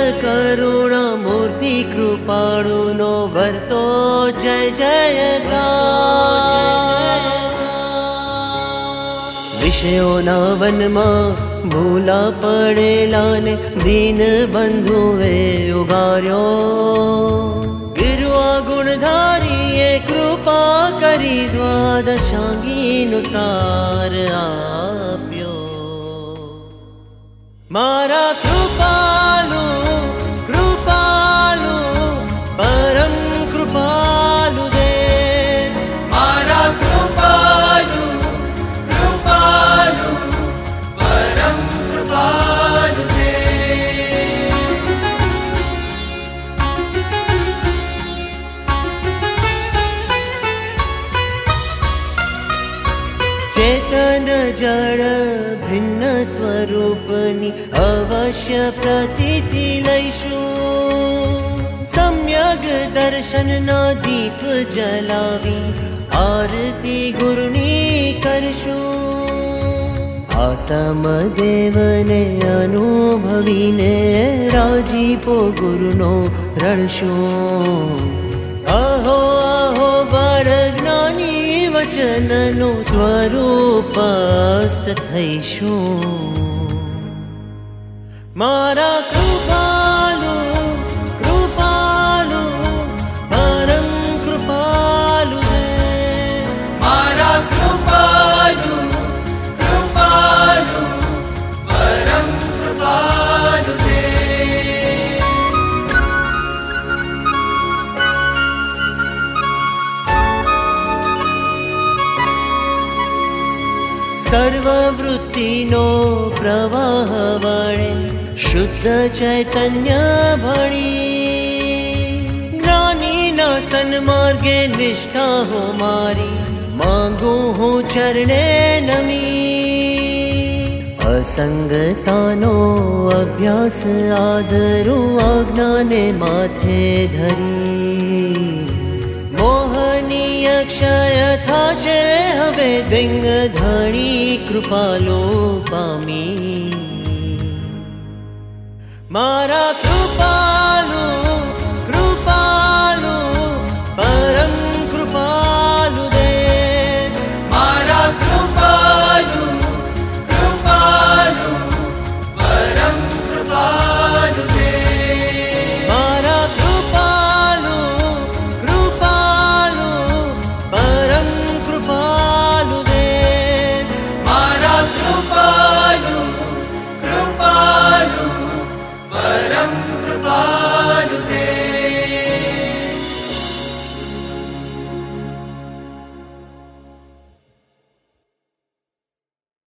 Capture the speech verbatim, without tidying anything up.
करुणा मूर्ति कृपाळुनो वर्तो जय जयकार। विषयोना वनमा भूला पड़ेलाने दीन बंधुए उगार्यो। गिरुआ गुणधारीए कृपा करी द्वादशांगीनुसार आप्यो। मारा कृपालु कृपालु परम कृपालु दे। मारा कृपालु कृपालु परम कृपालु दे। चेतन जड़ भिन्न स्वरूपनी अवश्य प्रतीति लईशु। सम्यक दर्शन ना दीप जलावी आरती गुरुनी करशु। आत्म देवने अनुभवीने राजीपो गुरुनो रड़शु। अहो अहो बर ज्ञानी वचननु स्वरूपस्थ थईशु। मारा कृपालु कृपालु परम कृपालु दे। मारा कृपालु कृपालु परम कृपालु दे। सर्ववृत्तिनो प्रवाह वळे शुद्ध चैतन्य भणी। ज्ञानी ना सन्मार्गे निष्ठा हो मारी मांगू हूँ चरणे नमी। असंगतानो अभ्यास आदरू आज्ञाने माथे धरी। मोहनीय क्षय थाशे हवे दिंग धणी कृपालो पामी। मारा कृपा